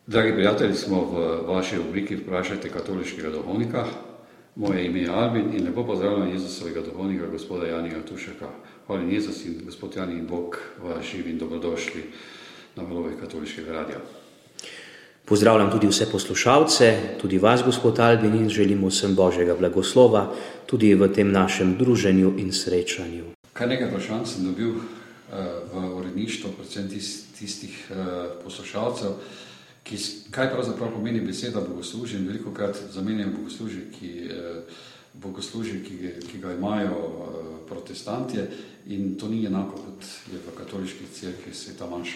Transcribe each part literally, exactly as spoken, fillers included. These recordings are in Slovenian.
Dragi prijatelji, smo v vaši obliki Vprašajte katoliškega duhovnika. Moje ime je Albin in lepo pozdravljam Jezusovega duhovnika, gospoda Janija Tušeka. Hvala Jezus in gospod Jani in Bog vas živi in dobrodošli na valovih katoliškega radia. Pozdravljam tudi vse poslušalce, tudi vas, gospod Albin, in želimo vsem Božjega blagoslova tudi v tem našem druženju in srečanju. Kar nekaj vprašanj sem dobil uh, v uredništvo, predvsem tist, tistih uh, poslušalcev, ki, kaj pravzaprav pomeni beseda bogoslužje, in veliko krat zamenjam bogoslužje, ki, uh, bogoslužje, ki, ki ga imajo uh, protestantje, in to ni enako, kot je v katoliški cerkvi sveta manša.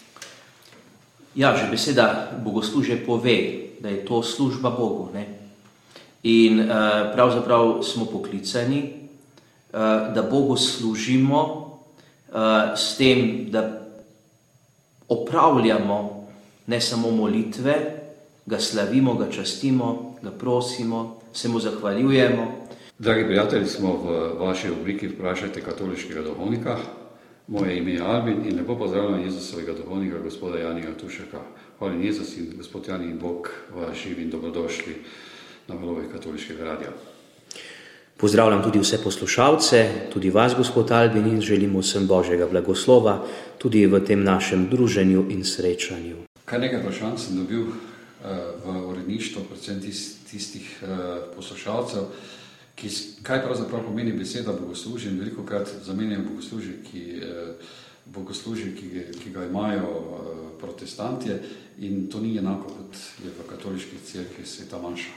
Ja, že beseda bogoslužje pove, da je to služba Bogu, ne? In uh, pravzaprav smo poklicani, uh, da Bogu služimo uh, s tem, da opravljamo ne samo molitve, ga slavimo, ga častimo, ga prosimo, se mu zahvaljujemo. Dragi prijatelji, smo v vaši obliki Vprašajte katoliškega duhovnika. Moje ime je Albin in lepo pozdravljam Jezusovega duhovnika, gospoda Janija Tušeka. Hvala Jezus in gospod Jani in Bog vas živi in dobrodošli na valovih katoliškega radia. Pozdravljam tudi vse poslušalce, tudi vas, gospod Albin, in želimo vsem Božjega blagoslova tudi v tem našem druženju in srečanju. Kar nekaj vprašanj sem dobil uh, v uredništvo, predvsem tist, tistih uh, poslušalcev, ki, kaj pravzaprav pomeni beseda bogoslužje, in veliko krat zamenjam bogoslužje, ki, uh, bogoslužje, ki, ki ga imajo uh, protestantje, in to ni enako, kot je v katoliški cerkvi sveta manša.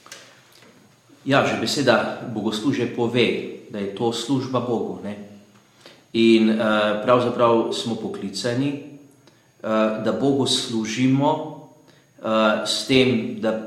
Ja, že beseda bogoslužje pove, da je to služba Bogu, ne? In uh, pravzaprav smo poklicani, uh, da Bogu služimo uh, s tem, da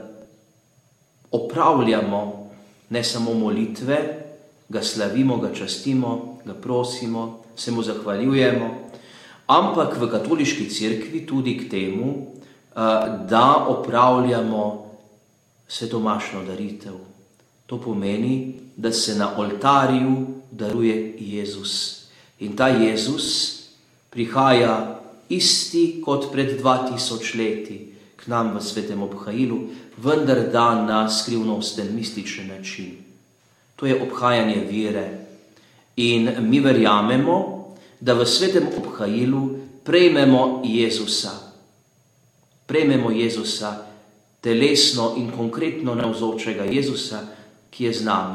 opravljamo ne samo molitve, ga slavimo, ga častimo, ga prosimo, se mu zahvaljujemo, ampak v katoliški cerkvi tudi k temu, uh, da opravljamo svetomašno daritev. To pomeni, da se na oltarju daruje Jezus. In ta Jezus prihaja isti kot pred dva tisoč leti k nam v svetem obhajilu, vendar da na skrivnosten, mističen način. To je obhajanje vere. In mi verjamemo, da v svetem obhajilu prejmemo Jezusa. Prejmemo Jezusa, telesno in konkretno navzočega Jezusa, ki je z nami.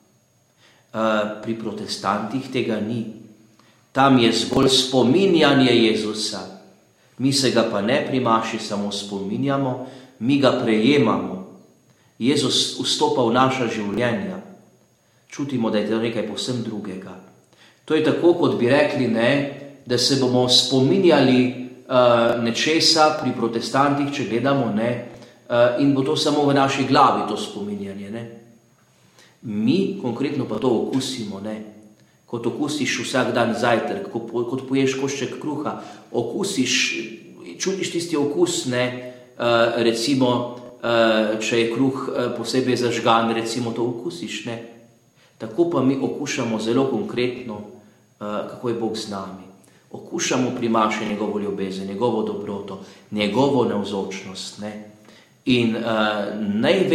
Pri protestantih tega ni. Tam je zgolj spominjanje Jezusa. Mi se ga pa ne pri maši samo spominjamo, mi ga prejemamo. Jezus vstopa v naša življenja. Čutimo, da je to nekaj povsem drugega. To je tako, kot bi rekli, ne, da se bomo spominjali uh, nečesa pri protestantih, če gledamo, ne, uh, in bo to samo v naši glavi, to spominjanje, ne. Mi konkretno pa to okusimo, ne? Kot okusiš vsak dan zajtrk, kot poješ košček kruha, okusiš, čutiš tisti okus, ne? Uh, recimo, uh, če je kruh uh, posebej zažgan, recimo to okusiš, ne? Tako pa mi okušamo zelo konkretno, uh, kako je Bog z nami. Okušamo pri maši njegovo ljubezen, njegovo dobroto, njegovo navzočnost, ne? In uh, največ